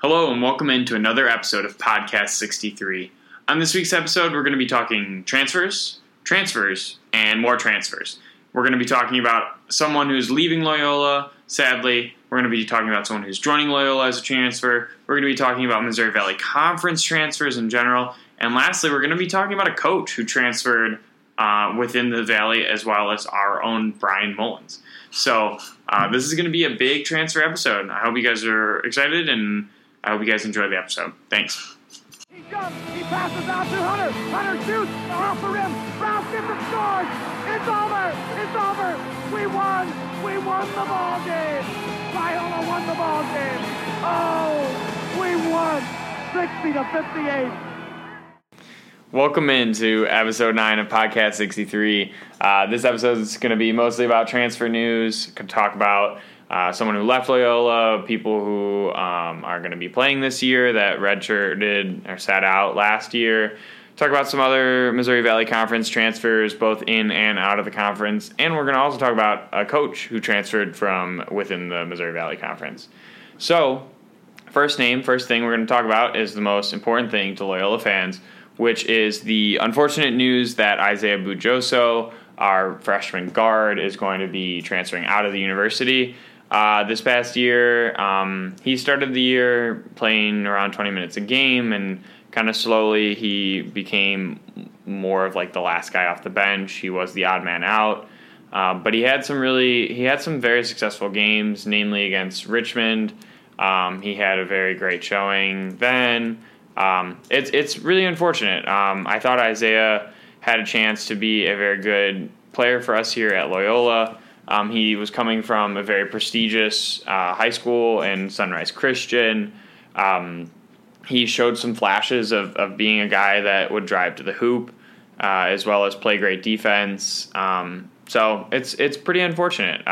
Hello and welcome into another episode of Podcast 63. On this week's episode, we're going to be talking transfers, and more transfers. We're going to be talking about someone who's leaving Loyola, sadly. We're going to be talking about someone who's joining Loyola as a transfer. We're going to be talking about Missouri Valley Conference transfers in general. And lastly, we're going to be talking about a coach who transferred within the Valley as well as our own Brian Mullins. So this is going to be a big transfer episode. I hope you guys are excited, and I hope you guys enjoy the episode. Thanks. He jumps, he passes out to Hunter. Hunter shoots off the rim. Rouse gets it, scores. It's over. It's over. We won. We won the ball game. Loyola won the ball game. Oh, we won 60-58. Welcome into episode 9 of Podcast 63. This episode is going to be mostly about transfer news. Could talk about someone who left Loyola, people who are going to be playing this year that redshirted or sat out last year. Talk about some other Missouri Valley Conference transfers, both in and out of the conference. And we're going to also talk about a coach who transferred from within the Missouri Valley Conference. So, first thing we're going to talk about is the most important thing to Loyola fans, which is the unfortunate news that Isaiah Bujoso, our freshman guard, is going to be transferring out of the university. This past year, he started the year playing around 20 minutes a game, and kind of slowly he became more of like the last guy off the bench. He was the odd man out, but he had some very successful games, namely against Richmond. He had a very great showing then. It's really unfortunate. I thought Isaiah had a chance to be a very good player for us here at Loyola. He was coming from a very prestigious high school in Sunrise Christian. He showed some flashes of being a guy that would drive to the hoop, as well as play great defense. So it's pretty unfortunate.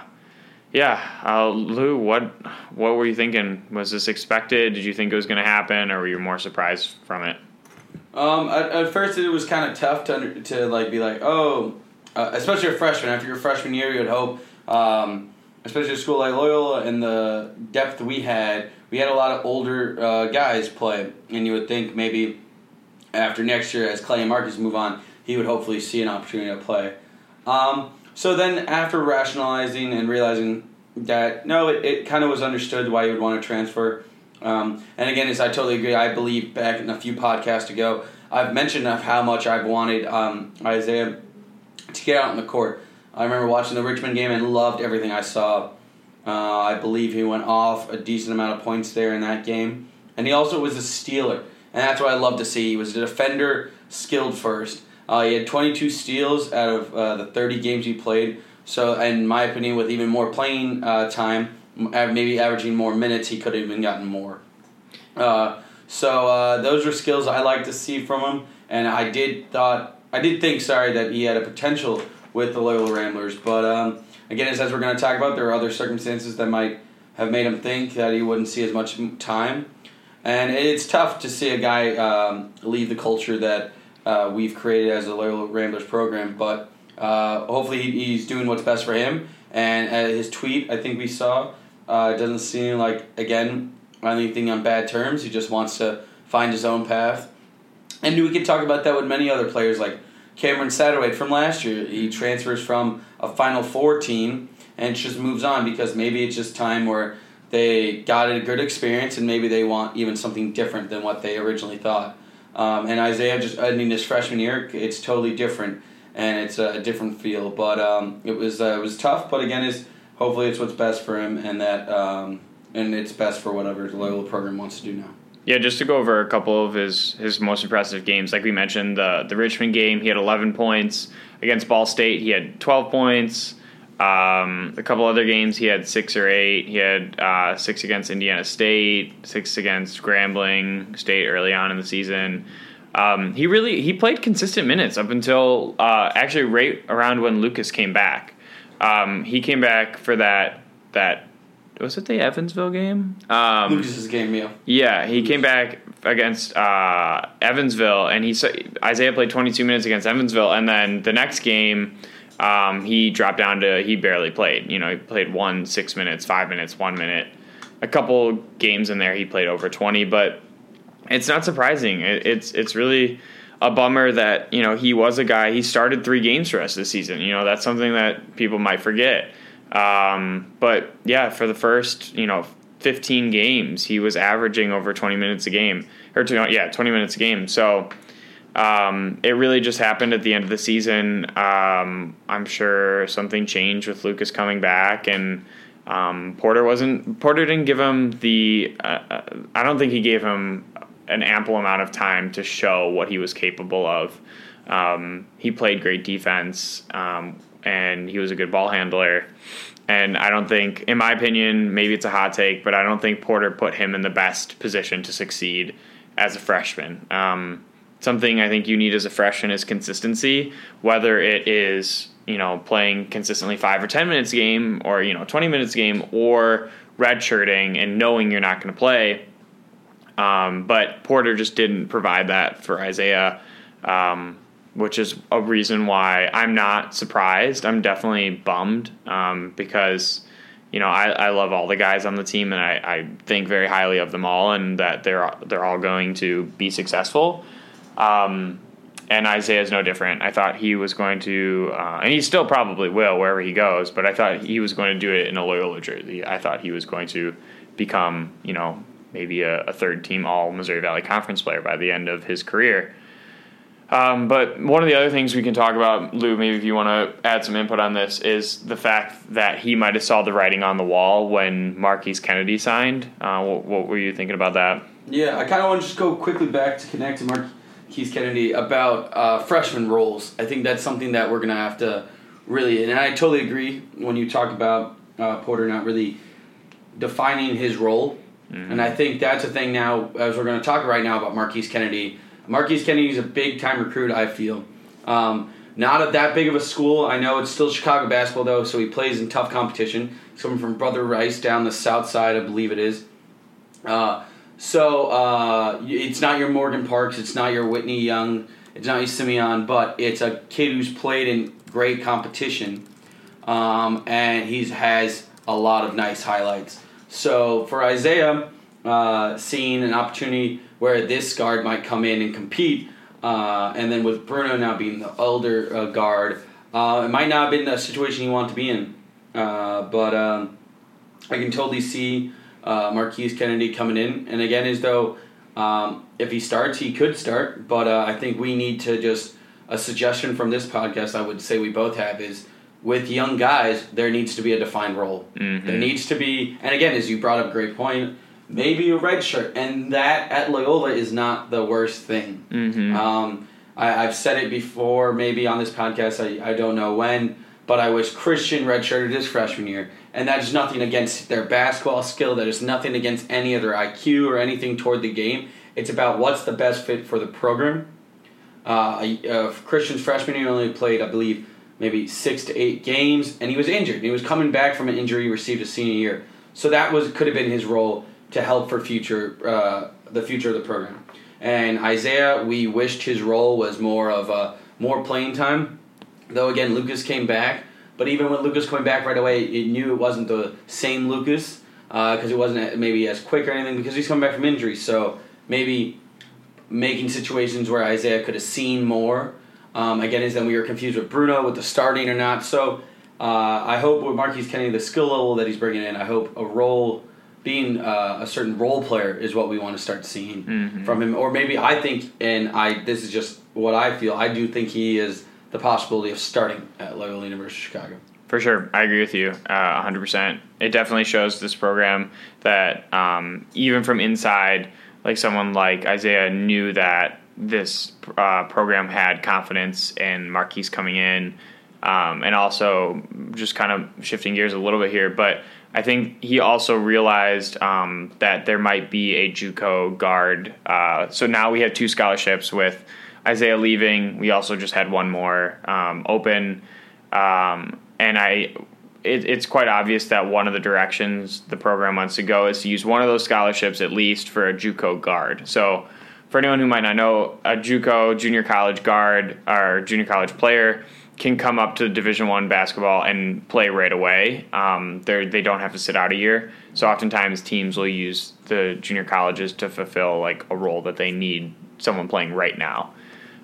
Lou, what were you thinking? Was this expected? Did you think it was going to happen, or were you more surprised from it? At first, it was kind of tough to be like, oh. Especially a freshman. After your freshman year, you would hope, especially a school like Loyola and the depth we had a lot of older guys play. And you would think maybe after next year, as Clay and Marcus move on, he would hopefully see an opportunity to play. So then after rationalizing and realizing that, no, it kind of was understood why you would want to transfer. And again, as I totally agree, I believe back in a few podcasts ago, I've mentioned how much I've wanted Isaiah to get out on the court. I remember watching the Richmond game and loved everything I saw. I believe he went off a decent amount of points there in that game. And he also was a stealer. And that's what I love to see. He was a defender, skilled first. He had 22 steals out of the 30 games he played. So, in my opinion, with even more playing time, maybe averaging more minutes, he could have even gotten more. So those were skills I like to see from him. And I did think that he had a potential with the Loyola Ramblers. But again, as we're going to talk about, there are other circumstances that might have made him think that he wouldn't see as much time. And it's tough to see a guy leave the culture that we've created as a Loyola Ramblers program. But hopefully he's doing what's best for him. And his tweet, I think we saw, doesn't seem like, again, anything on bad terms. He just wants to find his own path. And we could talk about that with many other players like Cameron Satterwhite from last year. He transfers from a Final Four team and just moves on because maybe it's just time where they got a good experience and maybe they want even something different than what they originally thought. And Isaiah just ending his freshman year, it's totally different and it's a different feel. But it was tough. But again, hopefully it's what's best for him and that and it's best for whatever the Loyola program wants to do now. Yeah, just to go over a couple of his most impressive games. Like we mentioned, the Richmond game, he had 11 points. Against Ball State, he had 12 points. A couple other games, he had 6 or 8. He had 6 against Indiana State, 6 against Grambling State early on in the season. He played consistent minutes up until actually right around when Lucas came back. He came back for that. Was it the Evansville game? Lucas's game, yeah. Yeah, he came back against Evansville, and Isaiah played 22 minutes against Evansville, and then the next game, he dropped down to he barely played. He played 6 minutes, 5 minutes, 1 minute. a couple games in there he played over 20, but it's not surprising. It's really a bummer that, he was a guy, he started 3 games for us this season. That's something that people might forget. But yeah, for the first, 15 games, he was averaging over 20 minutes a game, 20 minutes a game. So it really just happened at the end of the season. I'm sure something changed with Lucas coming back, and Porter didn't give him I don't think he gave him an ample amount of time to show what he was capable of. He played great defense, and he was a good ball handler. And I don't think, in my opinion, maybe it's a hot take, but I don't think Porter put him in the best position to succeed as a freshman. Something I think you need as a freshman is consistency, whether it is, playing consistently 5 or 10 minutes a game, or, 20 minutes a game, or redshirting and knowing you're not going to play. But Porter just didn't provide that for Isaiah, which is a reason why I'm not surprised. I'm definitely bummed, because, I love all the guys on the team, and I think very highly of them all, and that they're all going to be successful. And Isaiah's no different. I thought he was going to, and he still probably will wherever he goes, but I thought he was going to do it in a Loyola jersey. I thought he was going to become, maybe a third-team All-Missouri Valley Conference player by the end of his career. But one of the other things we can talk about, Lou, maybe if you want to add some input on this, is the fact that he might have saw the writing on the wall when Marquise Kennedy signed. What were you thinking about that? Yeah, I kind of want to just go quickly back to connect to Marquise Kennedy about freshman roles. I think that's something that we're going to have to really, and I totally agree when you talk about Porter not really defining his role. And I think that's a thing now, as we're going to talk right now about Marquise Kennedy. Marquise Kennedy is a big-time recruit, I feel. Not at that big of a school. I know it's still Chicago basketball, though, so he plays in tough competition. He's coming from Brother Rice down the south side, I believe it is. So it's not your Morgan Parks, it's not your Whitney Young, it's not your Simeon, but it's a kid who's played in great competition, and he has a lot of nice highlights. So for Isaiah, seeing an opportunity where this guard might come in and compete, and then with Bruno now being the older guard, it might not have been a situation you want to be in. But I can totally see Marquise Kennedy coming in. And again, as though if he starts, he could start. But I think we need to just, a suggestion from this podcast I would say we both have is, with young guys, there needs to be a defined role. Mm-hmm. There needs to be, and again, as you brought up a great point, maybe a red shirt. And that at Loyola is not the worst thing. Mm-hmm. I've said it before, maybe on this podcast, I don't know when, but I wish Christian redshirted his freshman year. And that is nothing against their basketball skill. That is nothing against any of their IQ or anything toward the game. It's about what's the best fit for the program. Christian's freshman year only played, I believe, maybe 6 to 8 games, and he was injured. He was coming back from an injury he received his senior year. So that could have been his role to help for the future of the program. And Isaiah, we wished his role was more of more playing time. Though, again, Lucas came back. But even with Lucas coming back right away, it knew it wasn't the same Lucas because it wasn't maybe as quick or anything because he's coming back from injury. So maybe making situations where Isaiah could have seen more. Again, is then we were confused with Bruno with the starting or not. So I hope with Marquise Kennedy, the skill level that he's bringing in, I hope a role, being a certain role player is what we want to start seeing from him. Or maybe I think, and this is just what I feel, I do think he is the possibility of starting at Loyola University of Chicago. For sure. I agree with you 100%. It definitely shows this program that even from inside, like someone like Isaiah knew that this program had confidence in Marquise coming in, and also just kind of shifting gears a little bit here, but I think he also realized that there might be a JUCO guard. So now we have 2 scholarships with Isaiah leaving. We also just had one more open, and it's quite obvious that one of the directions the program wants to go is to use one of those scholarships at least for a JUCO guard. So for anyone who might not know, a JUCO, junior college guard, or junior college player, can come up to Division I basketball and play right away. They don't have to sit out a year. So oftentimes teams will use the junior colleges to fulfill like a role that they need someone playing right now.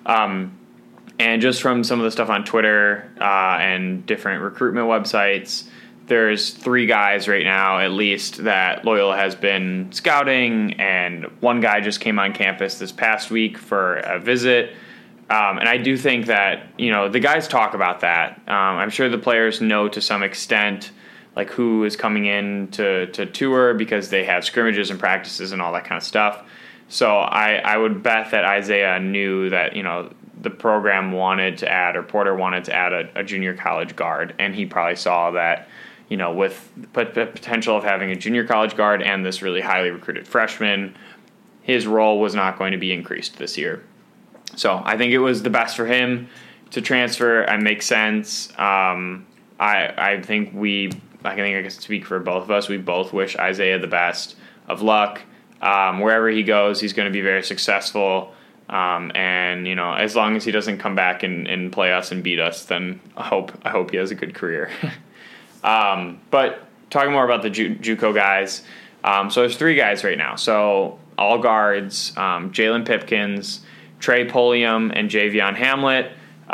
And just from some of the stuff on Twitter and different recruitment websites, there's 3 guys right now, at least, that Loyola has been scouting, and one guy just came on campus this past week for a visit. And I do think that, the guys talk about that. I'm sure the players know to some extent, like, who is coming in to tour because they have scrimmages and practices and all that kind of stuff. So I would bet that Isaiah knew that, the program wanted to add, or Porter wanted to add a junior college guard, and he probably saw that, with the potential of having a junior college guard and this really highly recruited freshman, his role was not going to be increased this year. So I think it was the best for him to transfer and make sense. I think I can speak for both of us. We both wish Isaiah the best of luck. Wherever he goes, he's going to be very successful. And as long as he doesn't come back and play us and beat us, then I hope he has a good career. But talking more about the JUCO guys, so there's 3 guys right now. So all guards, Jalen Pipkins, Trey Polium, and Javion Hamlet.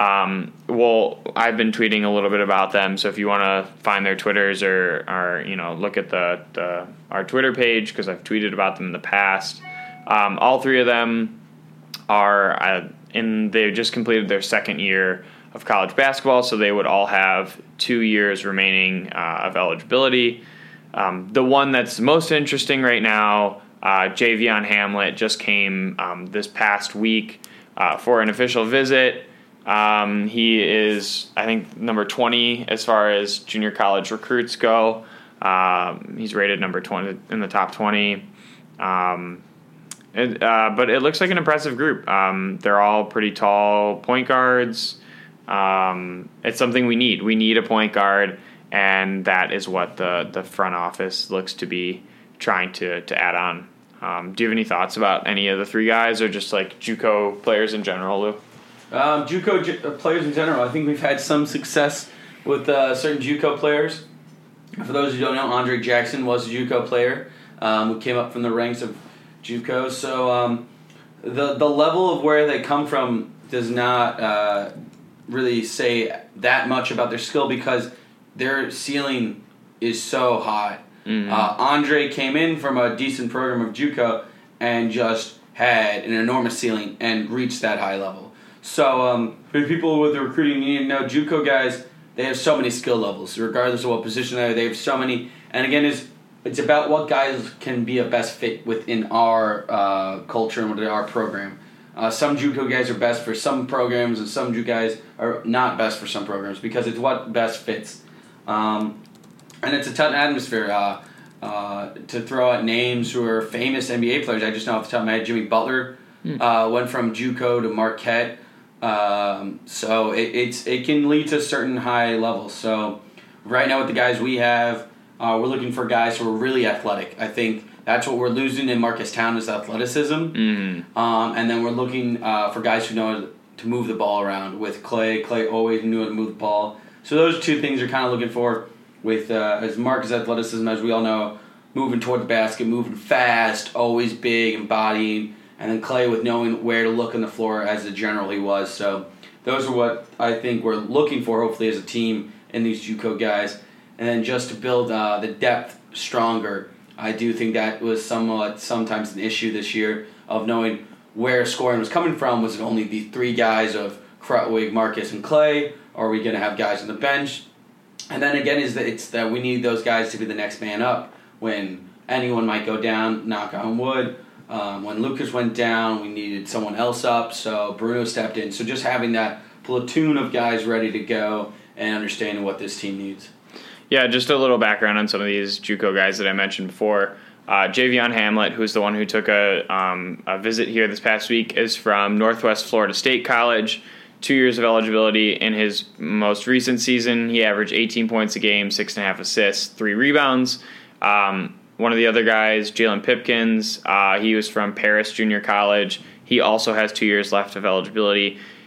I've been tweeting a little bit about them, so if you want to find their Twitters or look at our Twitter page, because I've tweeted about them in the past. All 3 of them are they just completed their second year of college basketball, so they would all have 2 years remaining of eligibility. The one that's most interesting right now, Javion Hamlet, just came this past week for an official visit. He is, I think, number 20 as far as junior college recruits go. He's rated number 20 in the top 20. But it looks like an impressive group. They're all pretty tall point guards. It's something we need. We need a point guard, and that is what the front office looks to be trying to add on. Do you have any thoughts about any of the 3 guys, or just like JUCO players in general, Lou? JUCO players in general. I think we've had some success with certain JUCO players. For those who don't know, Andre Jackson was a JUCO player who came up from the ranks of JUCO. So the level of where they come from does not really say that much about their skill, because their ceiling is so high. Mm-hmm. Andre came in from a decent program of JUCO and just had an enormous ceiling and reached that high level. So for people with the recruiting, you need to know JUCO guys, they have so many skill levels. Regardless of what position they have so many. And again, it's about what guys can be a best fit within our culture and within our program. Some JUCO guys are best for some programs, and some JUCO guys are not best for some programs, because it's what best fits. And it's a tough atmosphere to throw out names who are famous NBA players. I just know off the top of my head, Jimmy Butler went from JUCO to Marquette. So it can lead to certain high levels. So right now with the guys we have, we're looking for guys who are really athletic. I think that's what we're losing in Marcus Town is athleticism. Mm-hmm. And then we're looking for guys who know to move the ball around. With Clay always knew how to move the ball. So those 2 things are kind of looking for with as Marcus' athleticism, as we all know, moving toward the basket, moving fast, always big, embodying, and then Clay with knowing where to look on the floor as a general he was. So those are what I think we're looking for, hopefully, as a team in these JUCO guys. And then just to build the depth stronger, I do think that was sometimes an issue this year of knowing where scoring was coming from. Was it only the 3 guys of Krutwig, Marcus, and Clay? Or are we going to have guys on the bench? And then again, it's that we need those guys to be the next man up when anyone might go down, knock on wood. When Lucas went down, we needed someone else up, so Bruno stepped in. So just having that platoon of guys ready to go and understanding what this team needs. Yeah, just a little background on some of these JUCO guys that I mentioned before. Javion Hamlet, who's the one who took a visit here this past week, is from Northwest Florida State College. 2 years of eligibility. In his most recent season, he averaged 18 points a game, 6.5 assists, 3 rebounds. One of the other guys, Jalen Pipkins, he was from Paris Junior College. He also has 2 years left of eligibility.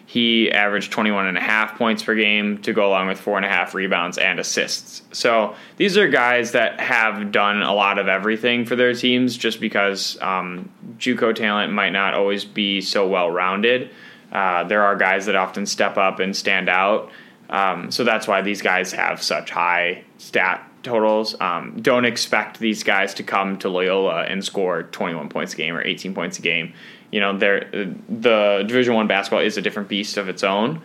he averaged 21.5 points per game to go along with 4.5 rebounds and assists. So these are guys that have done a lot of everything for their teams just because JUCO talent might not always be so well-rounded. There are guys that often step up and stand out. So that's why these guys have such high stat totals. Don't expect these guys to come to Loyola and score 21 points a game or 18 points a game. You know, the Division I basketball is a different beast of its own,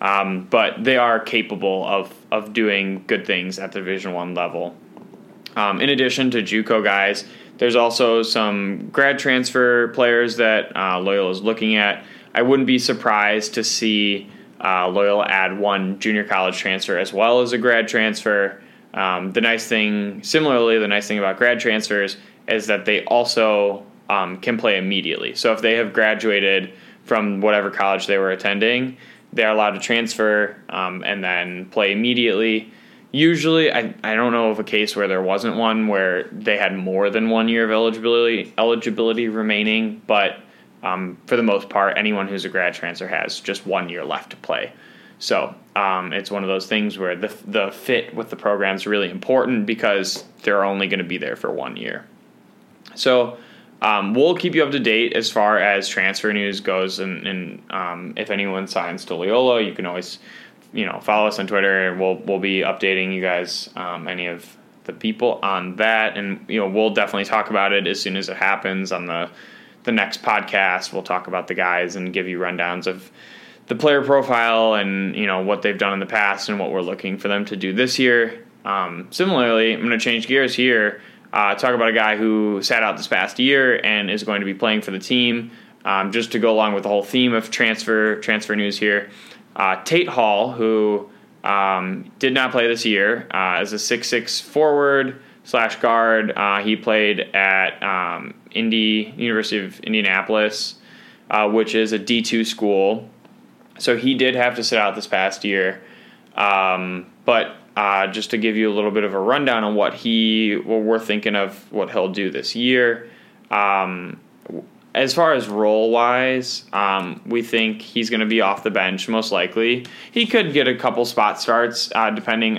but they are capable of doing good things at the Division I level. In addition to JUCO guys, there's also some grad transfer players that Loyola is looking at. I wouldn't be surprised to see Loyola add one junior college transfer as well as a grad transfer. The nice thing about grad transfers is that they also can play immediately. So if they have graduated from whatever college they were attending, they're allowed to transfer and then play immediately. Usually, I don't know of a case where there wasn't one where they had more than 1 year of eligibility remaining, but for the most part, anyone who's a grad transfer has just 1 year left to play. So it's one of those things where the fit with the program is really important because they're only going to be there for 1 year. So we'll keep you up to date as far as transfer news goes, and if anyone signs to Loyola, you can always follow us on Twitter, and we'll be updating you guys, any of the people on that, and we'll definitely talk about it as soon as it happens on the next podcast. We'll talk about the guys and give you rundowns of the player profile and what they've done in the past and what we're looking for them to do this year. Similarly, I'm going to change gears here. Talk about a guy who sat out this past year and is going to be playing for the team. Just to go along with the whole theme of transfer news here, Tate Hall, who did not play this year as a 6'6" forward / guard. He played at University of Indianapolis, which is a D2 school. So he did have to sit out this past year. But just to give you a little bit of a rundown on what we're thinking of what he'll do this year. As far as role-wise, we think he's going to be off the bench most likely. He could get a couple spot starts depending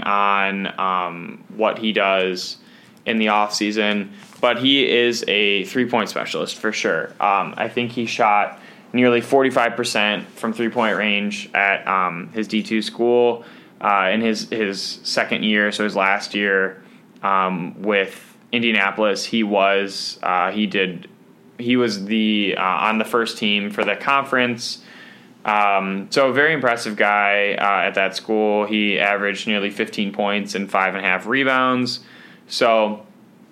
on what he does in the offseason, but he is a three-point specialist for sure. I think he shot nearly 45% from three-point range at his D2 school. In his second year, so his last year with Indianapolis, he was the on the first team for the conference. So a very impressive guy at that school. He averaged nearly 15 points and 5.5 rebounds. So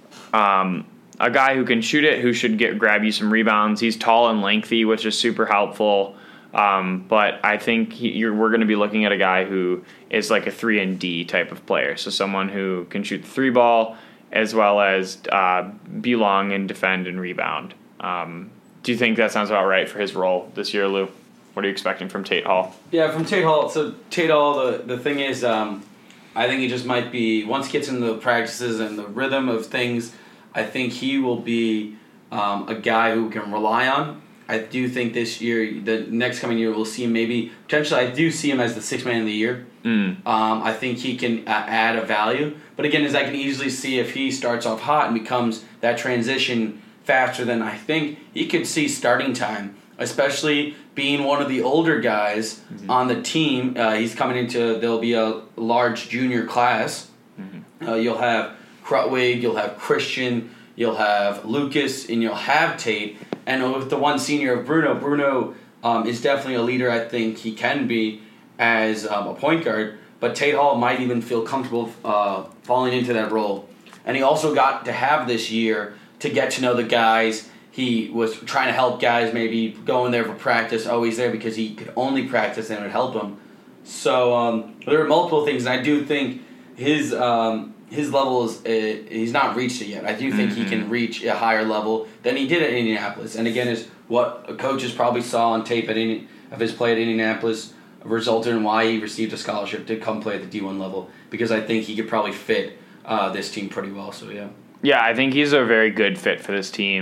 a guy who can shoot it, who should grab you some rebounds. He's tall and lengthy, which is super helpful. But I think we're going to be looking at a guy who is like a 3-and-D type of player. So someone who can shoot the three ball as well as be long and defend and rebound. Do you think that sounds about right for his role this year, Lou? What are you expecting from Tate Hall? Yeah, from Tate Hall. So Tate Hall, the thing is, I think he just might be, once he gets into the practices and the rhythm of things, I think he will be a guy who we can rely on. I do think this year, the next coming year, we'll see him maybe, potentially, I do see him as the sixth man of the year. I think he can add a value. But again, as I can easily see, if he starts off hot and becomes that transition faster than I think, he could see starting time, especially being one of the older guys on the team. He's coming into, there'll be a large junior class. You'll have Krutwig, you'll have Christian, you'll have Lucas, and you'll have Tate. And with the one senior of Bruno is definitely a leader. I think he can be as a point guard. But Tate Hall might even feel comfortable falling into that role. And he also got to have this year to get to know the guys. He was trying to help guys maybe going there for practice, always there because he could only practice and it would help him. So there are multiple things. And I do think his level is he's not reached it yet. I do think he can reach a higher level than he did at Indianapolis. And again, is what coaches probably saw on tape of his play at Indianapolis resulted in why he received a scholarship to come play at the D1 level, because I think he could probably fit this team pretty well. So yeah. Yeah, I think he's a very good fit for this team.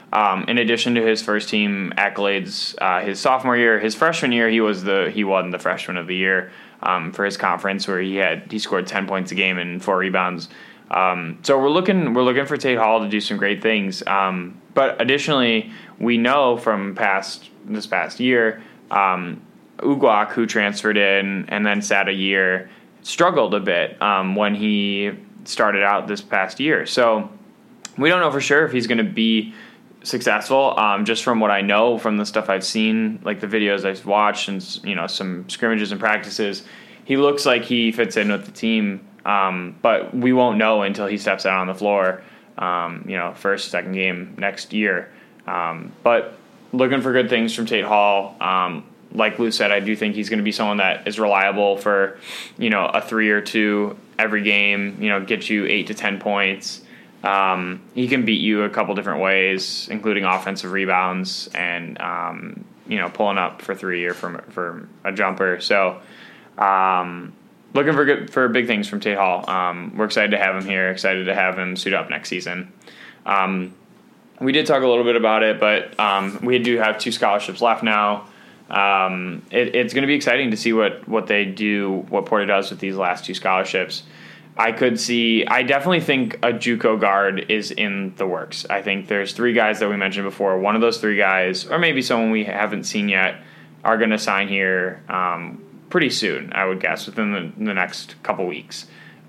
In addition to his first team accolades, his sophomore year, his freshman year, he won the freshman of the year for his conference, where he scored 10 points a game and 4 rebounds. So we're looking for Tate Hall to do some great things. But additionally, we know from this past year, Uguak, who transferred in and then sat a year, struggled a bit when he started out this past year. So we don't know for sure if he's going to be successful. Just from what I know from the stuff I've seen, like the videos I've watched and some scrimmages and practices, he looks like he fits in with the team. But we won't know until he steps out on the floor, first, second game next year. But looking for good things from Tate Hall. Like Lou said, I do think he's going to be someone that is reliable for, a 3 or 2 every game, get you 8 to 10 points. He can beat you a couple different ways, including offensive rebounds and, pulling up for 3 or for a jumper. So, looking for big things from Tate Hall. We're excited to have him here, excited to have him suit up next season. We did talk a little bit about it, but we do have 2 scholarships left now. It's going to be exciting to see what they do, what Porter does with these last 2 scholarships. I definitely think a JUCO guard is in the works. I think there's 3 guys that we mentioned before. One of those 3 guys, or maybe someone we haven't seen yet, are going to sign here pretty soon, I would guess, within the next couple weeks.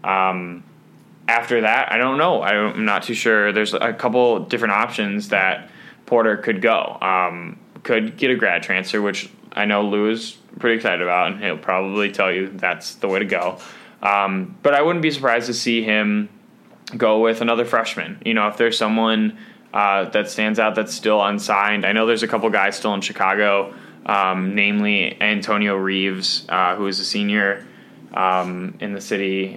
After that, I don't know. I'm not too sure. There's a couple different options that Porter could go. Could get a grad transfer, which I know Lou is pretty excited about, and he'll probably tell you that's the way to go. But I wouldn't be surprised to see him go with another freshman. If there's someone that stands out that's still unsigned. I know there's a couple guys still in Chicago, namely Antonio Reeves, who is a senior in the city,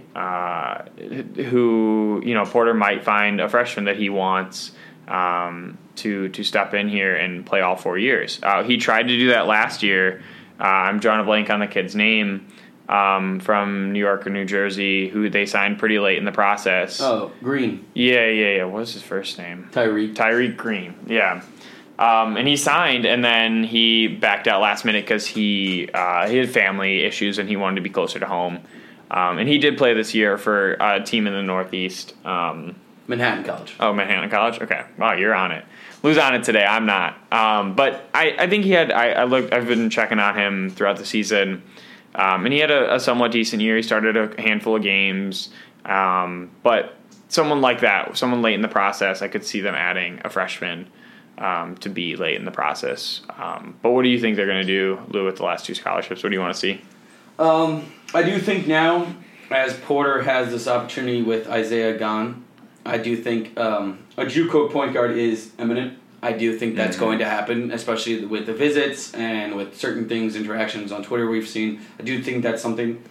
who Porter might find a freshman that he wants to step in here and play all 4 years. He tried to do that last year. I'm drawing a blank on the kid's name. From New York or New Jersey, who they signed pretty late in the process. Oh, Green. Yeah. What was his first name? Tyreek Green. Yeah. And he signed, and then he backed out last minute because he had family issues and he wanted to be closer to home. And he did play this year for a team in the Northeast. Manhattan College. Oh, Manhattan College? Okay. Wow, you're on it. Lou's on it today. I'm not. But I think he had. I've been checking on him throughout the season. And he had a somewhat decent year. He started a handful of games. But someone like that, someone late in the process, I could see them adding a freshman to be late in the process. But what do you think they're going to do, Lou, with the last 2 scholarships? What do you want to see? I do think now, as Porter has this opportunity with Isaiah gone, I do think a JUCO point guard is imminent. I do think that's going to happen, especially with the visits and with certain things, interactions on Twitter we've seen. I do think that's something.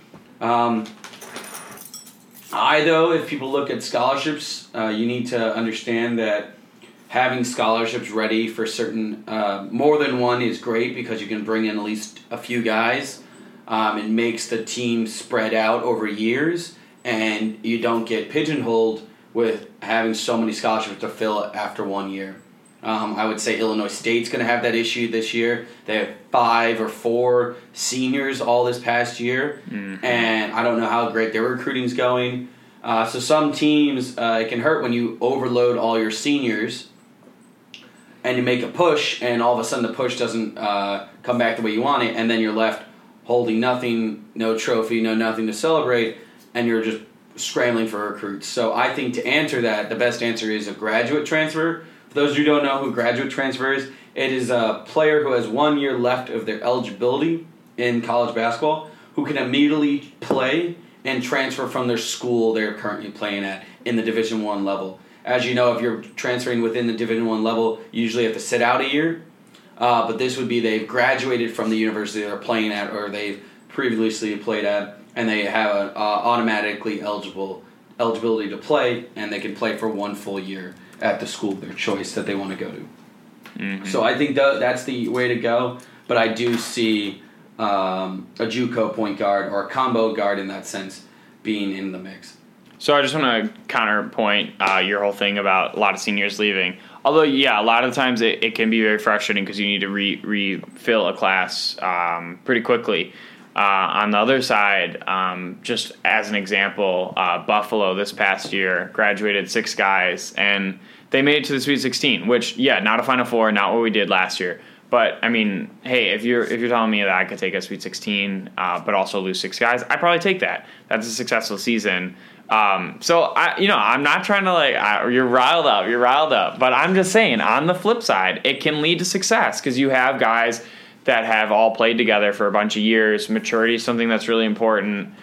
If people look at scholarships, you need to understand that having scholarships ready for certain, more than one is great because you can bring in at least a few guys. It makes the team spread out over years, and you don't get pigeonholed with having so many scholarships to fill after 1 year. I would say Illinois State's going to have that issue this year. They have 5 or 4 seniors all this past year, and I don't know how great their recruiting's going. So some teams, it can hurt when you overload all your seniors and you make a push, and all of a sudden the push doesn't come back the way you want it, and then you're left holding nothing, no trophy, no nothing to celebrate, and you're just scrambling for recruits. So I think to answer that, the best answer is a graduate transfer. For those who don't know who graduate transfer is, it is a player who has 1 year left of their eligibility in college basketball who can immediately play and transfer from their school they're currently playing at in the Division I level. As you know, if you're transferring within the Division I level, you usually have to sit out a year. But this would be they've graduated from the university they're playing at or they've previously played at, and they have an automatically eligibility to play, and they can play for 1 full year at the school of their choice that they want to go to. Mm-hmm. So I think that's the way to go, but I do see a JUCO point guard or a combo guard in that sense being in the mix. So I just want to counterpoint your whole thing about a lot of seniors leaving. Although, yeah, a lot of times it can be very frustrating because you need to refill a class pretty quickly. On the other side, just as an example, Buffalo this past year graduated 6 guys, and they made it to the Sweet 16, which, yeah, not a Final Four, not what we did last year. But, I mean, hey, if you're telling me that I could take a Sweet 16 but also lose 6 guys, I'd probably take that. That's a successful season. So, I'm not trying to, you're riled up. But I'm just saying, on the flip side, it can lead to success because you have guys that have all played together for a bunch of years. Maturity is something that's really important.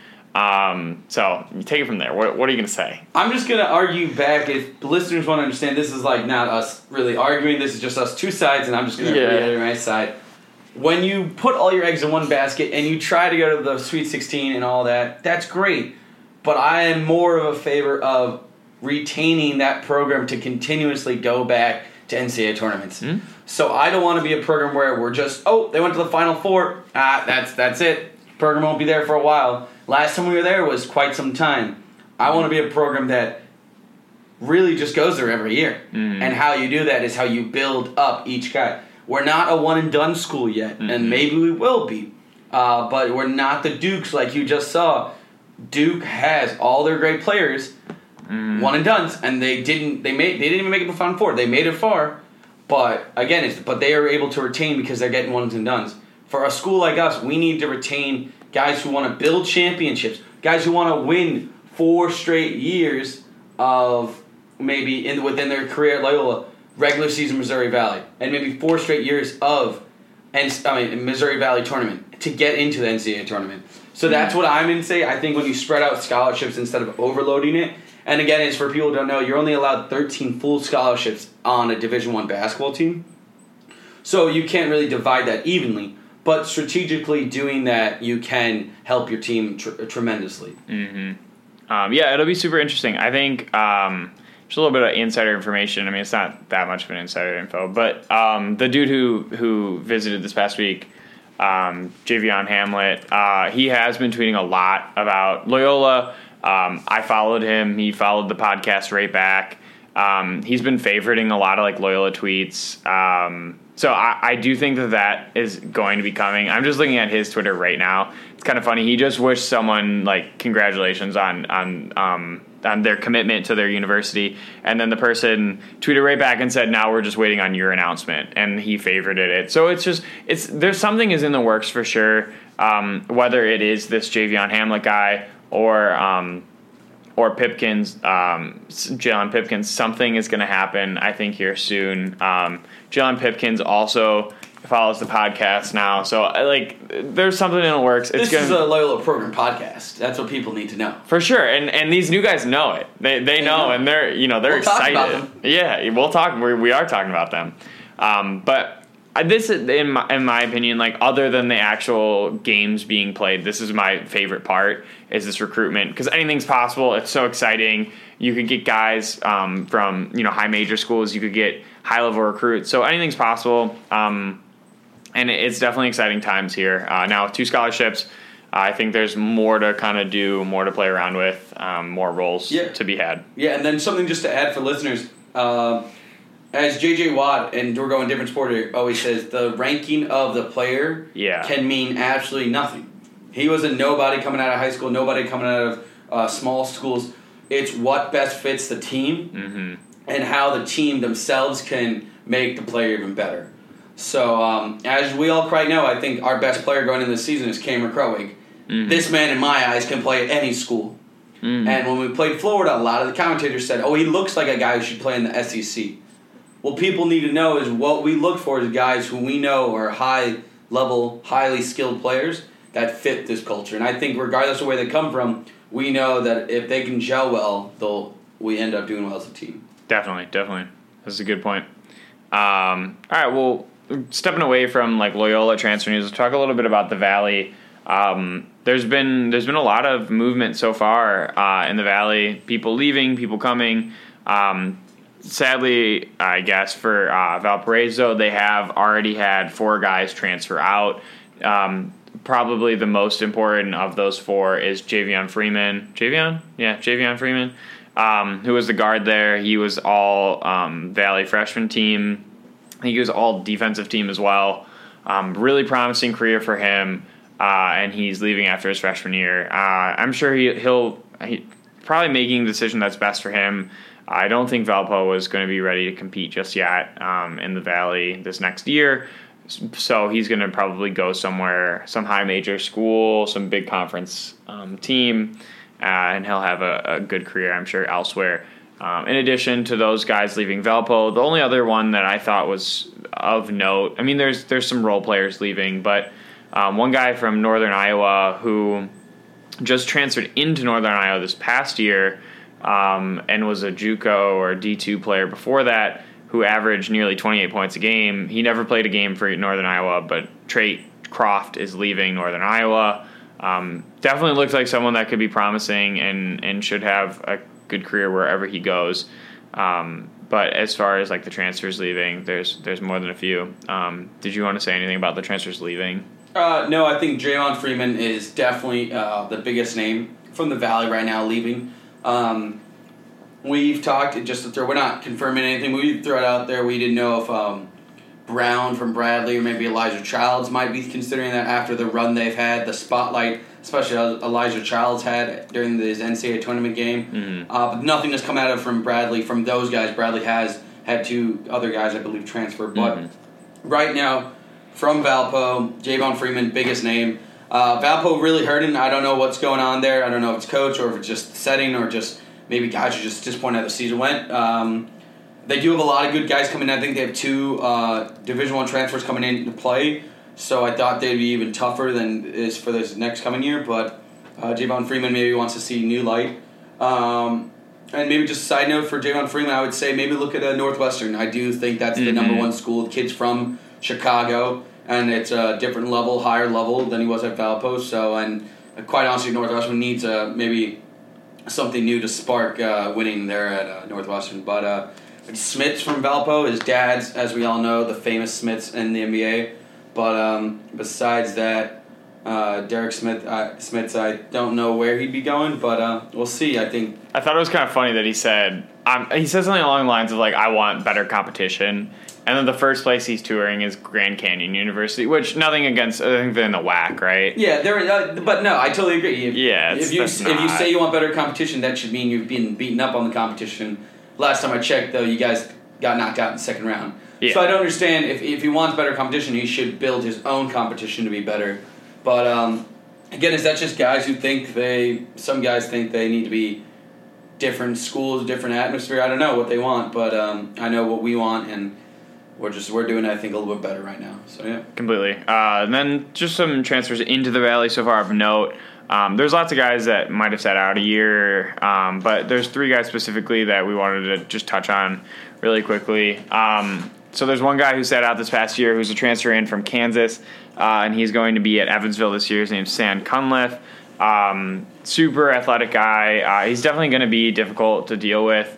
So you take it from there. What are you going to say? I'm just going to argue back. If the listeners want to understand, this is like not us really arguing. This is just us two sides, and I'm just going to reiterate my side. When you put all your eggs in one basket and you try to go to the Sweet 16 and all that, that's great. But I am more of a favor of retaining that program to continuously go back to NCAA tournaments. Mm-hmm. So I don't want to be a program where we're just, they went to the Final Four. That's it. Program won't be there for a while. Last time we were there was quite some time. I want to be a program that really just goes there every year. Mm-hmm. And how you do that is how you build up each guy. We're not a one-and-done school yet, and maybe we will be. But we're not the Dukes like you just saw. Duke has all their great players, one-and-dones, and they didn't even make it to the Final Four. They made it far, but again, but they are able to retain because they're getting ones-and-dones. For a school like us, we need to retain guys who want to build championships, guys who want to win 4 straight years of maybe within their career at Loyola, regular season Missouri Valley, and maybe 4 straight years of Missouri Valley tournament to get into the NCAA tournament. So that's what I'm going to say. I think when you spread out scholarships instead of overloading it, and again, it's for people who don't know, you're only allowed 13 full scholarships on a Division I basketball team. So you can't really divide that evenly. But strategically doing that, you can help your team tremendously. Mm-hmm. It'll be super interesting. I think just a little bit of insider information. I mean, it's not that much of an insider info, but the dude who visited this past week, Javion Hamlet, he has been tweeting a lot about Loyola. I followed him. He followed the podcast right back. He's been favoriting a lot of Loyola tweets. So I do think that is going to be coming. I'm just looking at his Twitter right now. It's kind of funny. He just wished someone congratulations on their commitment to their university, and then the person tweeted right back and said, "Now we're just waiting on your announcement," and he favorited it. So there's something is in the works for sure. Whether it is this Javion Hamlet guy or Pipkins, Jalen Pipkins, something is going to happen, I think, here soon. Jalen Pipkins also follows the podcast now, so there's something in the works. This is a Loyola program podcast. That's what people need to know for sure. And these new guys know it. They know, and they're excited. Talk about them. Yeah, we'll talk. We are talking about them, but. This, in my opinion, other than the actual games being played, this is my favorite part, is this recruitment. Because anything's possible. It's so exciting. You could get guys from, high major schools. You could get high-level recruits. So anything's possible. And it's definitely exciting times here. Now, with 2 scholarships, I think there's more to kind of do, more to play around with, more roles to be had. Yeah, and then something just to add for listeners. As J.J. Watt, and we're going different sport here, always says, the ranking of the player can mean absolutely nothing. He was a nobody coming out of high school, nobody coming out of small schools. It's what best fits the team and how the team themselves can make the player even better. So, as we all quite know, I think our best player going into the season is Cameron Krowig. This man, in my eyes, can play at any school. And when we played Florida, a lot of the commentators said, he looks like a guy who should play in the SEC. What people need to know is what we look for is guys who we know are high-level, highly skilled players that fit this culture. And I think regardless of where they come from, we know that if they can gel well, we end up doing well as a team. Definitely. That's a good point. All right, well, stepping away from Loyola transfer news, let's talk a little bit about the Valley. There's been a lot of movement so far in the Valley. People leaving, people coming. Sadly, I guess, for Valparaiso, they have already had 4 guys transfer out. Probably the most important of those 4 is Javion Freeman. Javion Freeman. who was the guard there. He was all Valley freshman team. I think he was all defensive team as well. Really promising career for him, and he's leaving after his freshman year. I'm sure he'll probably making the decision that's best for him. I don't think Valpo is going to be ready to compete just yet in the Valley this next year. So he's going to probably go somewhere, some high major school, some big conference team, and he'll have a good career, I'm sure, elsewhere. In addition to those guys leaving Valpo, the only other one that I thought was of note, I mean, there's some role players leaving, but one guy from Northern Iowa who just transferred into Northern Iowa this past year and was a JUCO or D2 player before that, who averaged nearly 28 points a game. He never played a game for Northern Iowa, but Trey Croft is leaving Northern Iowa. Definitely looks like someone that could be promising and should have a good career wherever he goes. But as far as like the transfers leaving, there's more than a few. Did you want to say anything about the transfers leaving? No, I think Javon Freeman is definitely the biggest name from the Valley right now leaving. We've talked, just to throw, we're not confirming anything, we throw it out there. We didn't know if Brown from Bradley or maybe Elijah Childs might be considering that after the run they've had, the spotlight, especially Elijah Childs had during this NCAA tournament game. Mm-hmm. But nothing has come out of from Bradley, from those guys. Bradley has had two other guys, I believe, transfer. But right now, from Valpo, Javon Freeman, biggest name. Valpo really hurting. I don't know what's going on there. I don't know if it's coach or if it's just setting or just maybe guys are just disappointed how the season went. They do have a lot of good guys coming in. I think they have two Division I transfers coming in to play. So I thought they'd be even tougher than is for this next coming year. But Javon Freeman maybe wants to see new light. And maybe just a side note for Javon Freeman, I would say maybe look at Northwestern. I do think that's the number one school. Kids from Chicago. And it's a different level, higher level than he was at Valpo. So, and quite honestly, Northwestern needs maybe something new to spark winning there at Northwestern. But Smits from Valpo, his dad's, as we all know, the famous Smits in the NBA. But besides that, Derek Smits, I don't know where he'd be going, but we'll see. I thought it was kind of funny that he said something along the lines of like, I want better competition. And then the first place he's touring is Grand Canyon University, which nothing against. I think they're in the WAC, right? Yeah, but no, I totally agree. If you say you want better competition, that should mean you've been beaten up on the competition. Last time I checked, though, you guys got knocked out in the second round. Yeah. So I don't understand if he wants better competition, he should build his own competition to be better. But again, is that just guys who some guys think they need to be different schools, different atmosphere? I don't know what they want, but I know what we want, and we're doing, I think, a little bit better right now. So, yeah. Completely. And then just some transfers into the Valley so far of note. There's lots of guys that might have sat out a year, but there's three guys specifically that we wanted to just touch on really quickly. So there's one guy who sat out this past year who's a transfer in from Kansas, and he's going to be at Evansville this year. His name's Sam Cunliffe. Super athletic guy. He's definitely going to be difficult to deal with.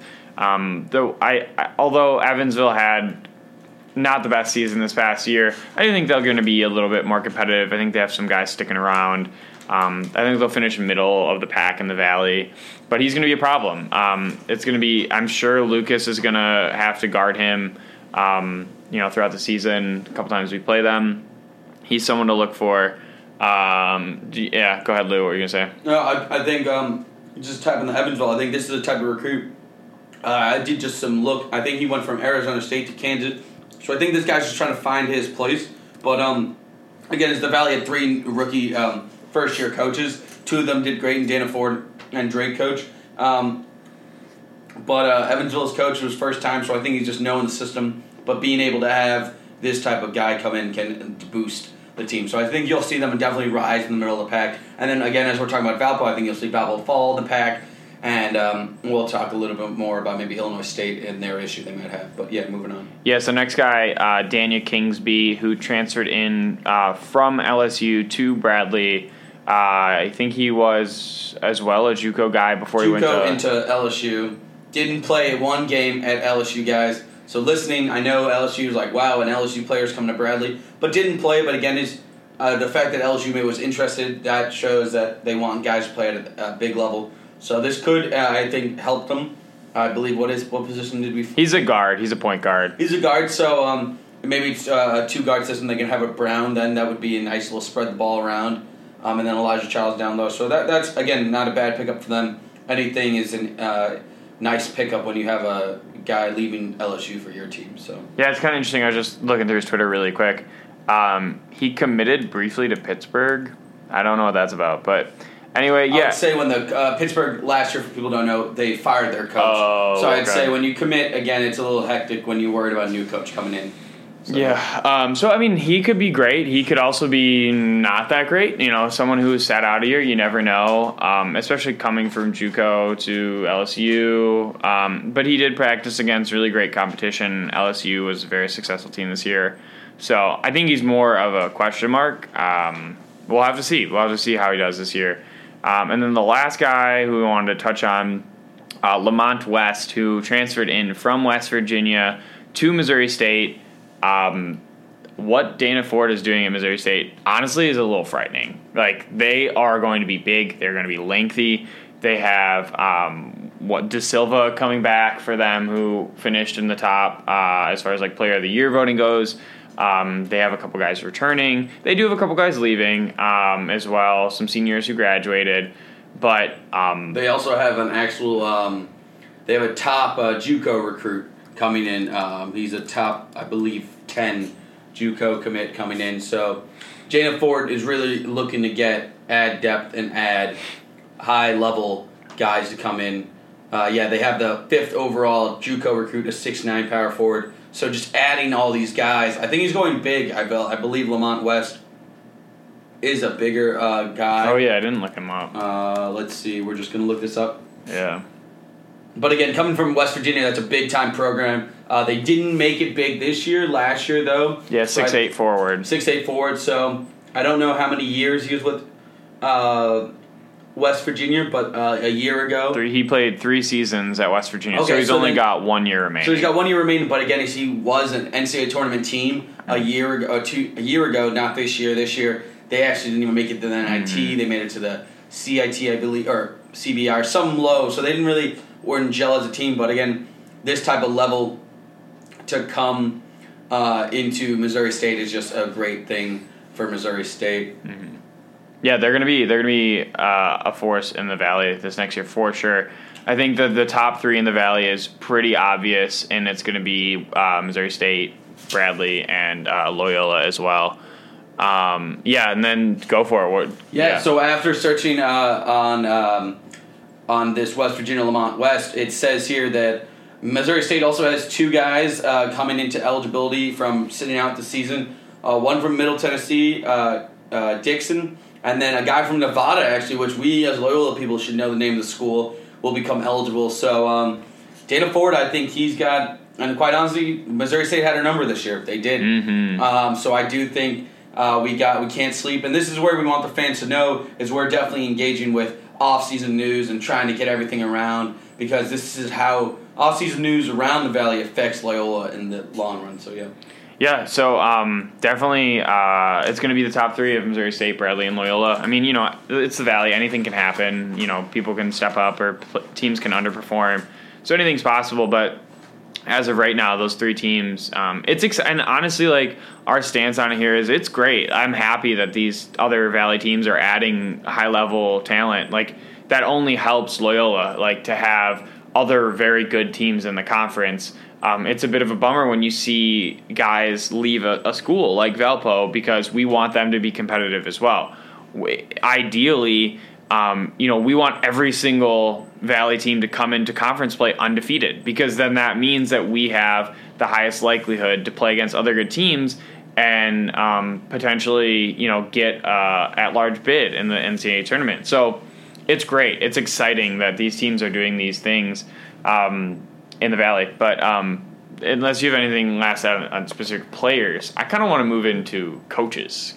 Although Evansville had not the best season this past year, I do think they're going to be a little bit more competitive. I think they have some guys sticking around. I think they'll finish middle of the pack in the Valley, but he's going to be a problem. It's going to be, I'm sure Lucas is going to have to guard him, throughout the season. A couple times we play them. He's someone to look for. Yeah, go ahead, Lou. What were you going to say? No, I think just typing the Evansville, I think this is the type of recruit. I did just some look. I think he went from Arizona State to Kansas. So I think this guy's just trying to find his place. But, again, the Valley had three rookie first-year coaches. Two of them did great, and Dana Ford and Drake coach. But Evansville's coach was first time, so I think he's just knowing the system. But being able to have this type of guy come in can boost the team. So I think you'll see them definitely rise in the middle of the pack. And then, again, as we're talking about Valpo, I think you'll see Valpo fall in the pack. And we'll talk a little bit more about maybe Illinois State and their issue they might have. But, yeah, moving on. Yeah, so next guy, Daniel Kingsby, who transferred in from LSU to Bradley. I think he was as well a JUCO guy before he went into LSU. Didn't play one game at LSU, guys. So listening, I know LSU was like, wow, an LSU player's coming to Bradley. But didn't play. But, again, the fact that LSU was interested, that shows that they want guys to play at a big level. So this could, I think, help them. I believe what position did we? He's a guard. He's a point guard. He's a guard. So maybe a 2-guard system. They can have a Brown. Then that would be a nice little spread the ball around. And then Elijah Childs down low. So that's again not a bad pickup for them. Anything is a nice pickup when you have a guy leaving LSU for your team. So yeah, it's kind of interesting. I was just looking through his Twitter really quick. He committed briefly to Pittsburgh. I don't know what that's about, but anyway, yeah. I would say when the Pittsburgh last year, for people who don't know, they fired their coach. Oh, so I'd okay. say when you commit, again, it's a little hectic when you're worried about a new coach coming in. So. Yeah. So, I mean, he could be great. He could also be not that great. You know, someone who sat out a year, you never know, especially coming from JUCO to LSU. But he did practice against really great competition. LSU was a very successful team this year. So, I think he's more of a question mark. We'll have to see. We'll have to see how he does this year. And then the last guy who we wanted to touch on, Lamont West, who transferred in from West Virginia to Missouri State. What Dana Ford is doing at Missouri State, honestly, is a little frightening. Like, they are going to be big. They're going to be lengthy. They have De Silva coming back for them, who finished in the top as far as like Player of the Year voting goes. They have a couple guys returning. They do have a couple guys leaving as well. Some seniors who graduated, but they also have an actual. They have a top JUCO recruit coming in. He's a top, I believe, 10 JUCO commit coming in. So Dana Ford is really looking to add depth and add high-level guys to come in. They have the 5th overall JUCO recruit, a 6'9" power forward. So just adding all these guys. I think he's going big. I believe Lamont West is a bigger guy. Oh, yeah, I didn't look him up. Let's see. We're just going to look this up. Yeah. But again, coming from West Virginia, that's a big-time program. They didn't make it big this year. Last year, though. Yeah, 6'8" forward. 6'8" forward. So I don't know how many years he was with West Virginia, but a year ago. He played 3 seasons at West Virginia, Okay, so he's only got 1 year remaining. So he's got 1 year remaining, but again, he was an NCAA tournament team a year ago, not this year. This year, they actually didn't even make it to the NIT. Mm-hmm. They made it to the CIT, I believe, or CBR, some low. So they weren't gel as a team. But again, this type of level to come into Missouri State is just a great thing for Missouri State. Mm-hmm. Yeah, they're gonna be a force in the Valley this next year for sure. I think that the top 3 in the Valley is pretty obvious, and it's gonna be Missouri State, Bradley, and Loyola as well. And then go for it. So after searching on this West Virginia Lamont West, it says here that Missouri State also has 2 guys coming into eligibility from sitting out the season. One from Middle Tennessee, Dixon. And then a guy from Nevada, actually, which we as Loyola people should know the name of the school, will become eligible. So Dana Ford, I think he's got, and quite honestly, Missouri State had a number this year. They did. Mm-hmm. So I do think we can't sleep. And this is where we want the fans to know, is we're definitely engaging with off-season news and trying to get everything around, because this is how off-season news around the Valley affects Loyola in the long run. So, yeah. Yeah, so definitely it's going to be the top 3 of Missouri State, Bradley, and Loyola. I mean, it's the Valley. Anything can happen. People can step up or teams can underperform. So anything's possible, but as of right now, those 3 teams, and honestly, like, our stance on it here is it's great. I'm happy that these other Valley teams are adding high-level talent. Like, that only helps Loyola, like, to have other very good teams in the conference. It's a bit of a bummer when you see guys leave a school like Valpo, because we want them to be competitive as well. Ideally, we want every single Valley team to come into conference play undefeated, because then that means that we have the highest likelihood to play against other good teams and potentially, get at-large bid in the NCAA tournament. So it's great. It's exciting that these teams are doing these things in the Valley. But unless you have anything last out on specific players, I kind of want to move into coaches.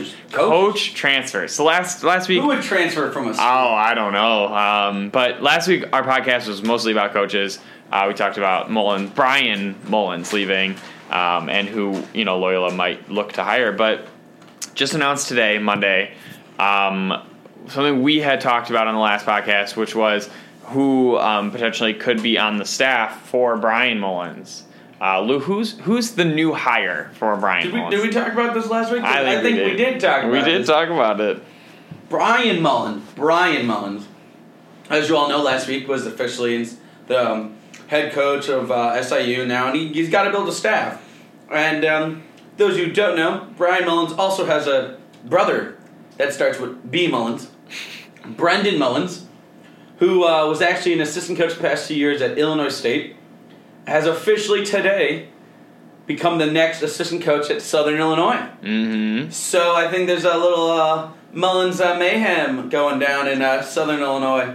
Coach transfers. So last week, who would transfer from a school? Oh, I don't know. But last week our podcast was mostly about coaches. We talked about Brian Mullins leaving, and who Loyola might look to hire. But just announced today, Monday, something we had talked about on the last podcast, which was who potentially could be on the staff for Brian Mullins. Lou, who's the new hire for Brian Mullins? Did we talk about this last week? I think we did talk about it. We did talk about it. Brian Mullins, as you all know, last week was officially the head coach of SIU now, and he's got to build a staff. And those who don't know, Brian Mullins also has a brother that starts with B. Mullins, Brendan Mullins, who was actually an assistant coach the past 2 years at Illinois State, has officially today become the next assistant coach at Southern Illinois. Mm-hmm. So I think there's a little Mullins mayhem going down in Southern Illinois.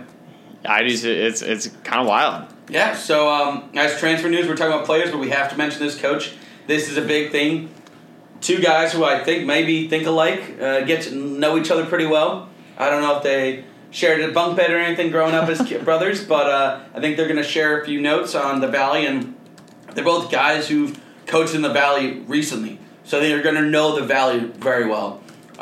It's kind of wild. Yeah, so as transfer news, we're talking about players, but we have to mention this coach. This is a big thing. Two guys who I think maybe think alike, get to know each other pretty well. I don't know if they shared a bunk bed or anything growing up as brothers, but I think they're going to share a few notes on the Valley, and they're both guys who've coached in the Valley recently, so they're going to know the Valley very well.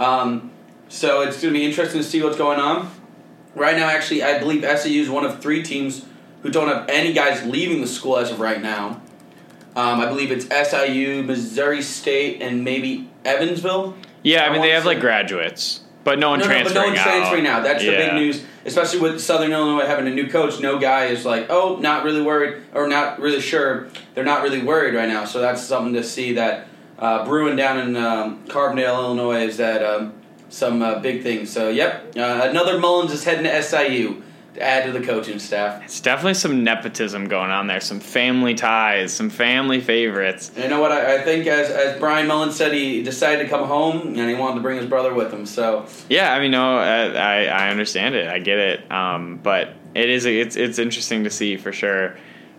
So it's going to be interesting to see what's going on. Right now, actually, I believe SIU is one of 3 teams who don't have any guys leaving the school as of right now. I believe it's SIU, Missouri State, and maybe Evansville. Yeah, I mean, they have like graduates. But no one transferring out. But no one's transferring out. That's the big news, especially with Southern Illinois having a new coach. No guy is like, oh, not really worried or not really sure. They're not really worried right now. So that's something to see that brewing down in Carbondale, Illinois is that some big things. So, yep, another Mullins is heading to SIU to add to the coaching staff. It's definitely some nepotism going on there, some family ties, some family favorites. You know what? I think as Brian Mullins said, he decided to come home and he wanted to bring his brother with him. So yeah, I mean, no, I understand it, I get it, but it's interesting to see for sure.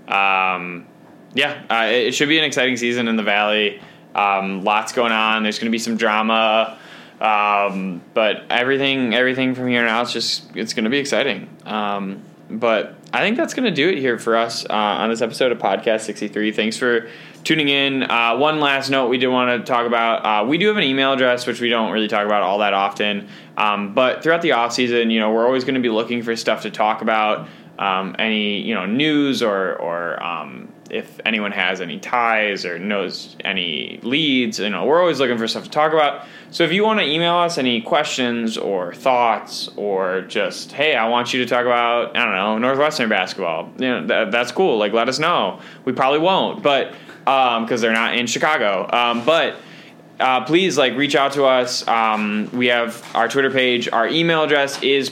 It should be an exciting season in the Valley. Lots going on. There's going to be some drama. But everything from here on out, it's going to be exciting. But I think that's going to do it here for us on this episode of Podcast 63. Thanks for tuning in. One last note we did want to talk about. We do have an email address, which we don't really talk about all that often. But throughout the off season, we're always going to be looking for stuff to talk about. Any news or if anyone has any ties or knows any leads, we're always looking for stuff to talk about. So if you want to email us any questions or thoughts or just, hey, I want you to talk about, I don't know, Northwestern basketball, that's cool. Like, let us know. We probably won't, but because they're not in Chicago. But please, reach out to us. We have our Twitter page. Our email address is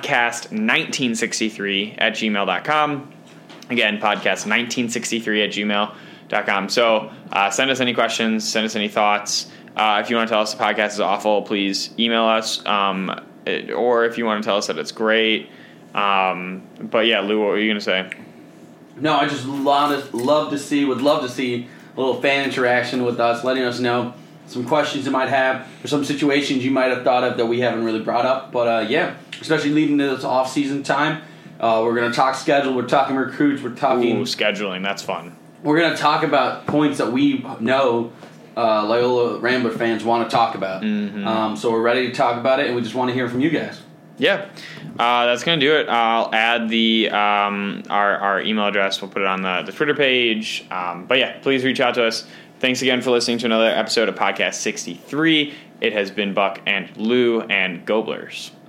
podcast1963@gmail.com. Again, podcast1963@gmail.com. So send us any questions, send us any thoughts. If you want to tell us the podcast is awful, please email us. Or if you want to tell us that it's great. But yeah, Lou, what were you going to say? No, I just would love to see a little fan interaction with us, letting us know some questions you might have or some situations you might have thought of that we haven't really brought up. But especially leading to this off-season time. We're going to talk schedule. We're talking recruits. We're talking scheduling. That's fun. We're going to talk about points that we know Loyola Rambler fans want to talk about. Mm-hmm. So we're ready to talk about it, and we just want to hear from you guys. Yeah, that's going to do it. I'll add the our email address. We'll put it on the Twitter page. But yeah, please reach out to us. Thanks again for listening to another episode of Podcast 63. It has been Buck and Lou and Goblers.